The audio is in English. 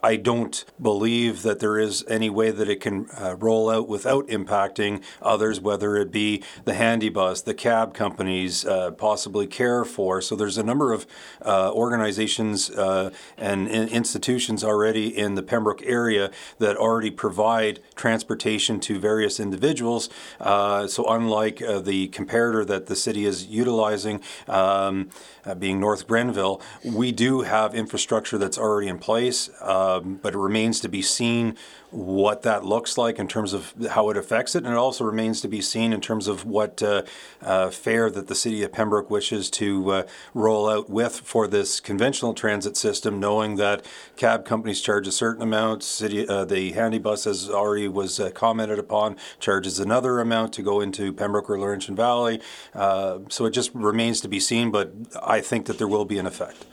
I don't believe that there is any way that it can roll out without impacting others, whether it be the handy bus, the cab companies, possibly Care4. So there's a number of organizations and institutions already in the Pembroke area that already provide transportation to various individuals. So unlike the comparator that the city is utilizing, being North Grenville, we do have infrastructure that's already in place. But it remains to be seen what that looks like in terms of how it affects it, and it also remains to be seen in terms of what fare that the City of Pembroke wishes to roll out with for this conventional transit system, knowing that cab companies charge a certain amount, the handy bus, as already was commented upon, charges another amount to go into Pembroke or Laurentian Valley. So it just remains to be seen, but I think that there will be an effect.